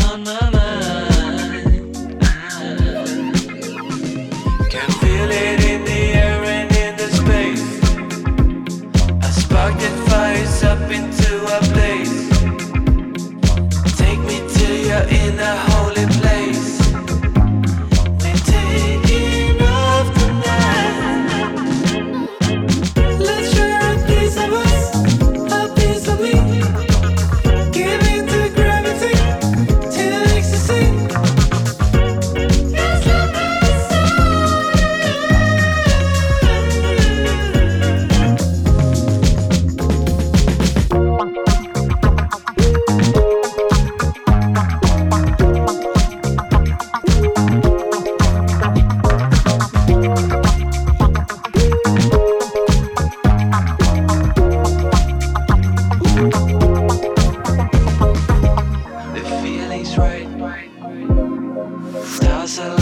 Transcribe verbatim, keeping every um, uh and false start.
on my mind. Can feel it in the air and in the space. A spark that fires up into a blaze. Take me till you're in a holy place. We're taking off tonight. Let's share a piece of us, a piece of me. Give into gravity till ecstasy. Yes, love is the feeling's right. Stars align.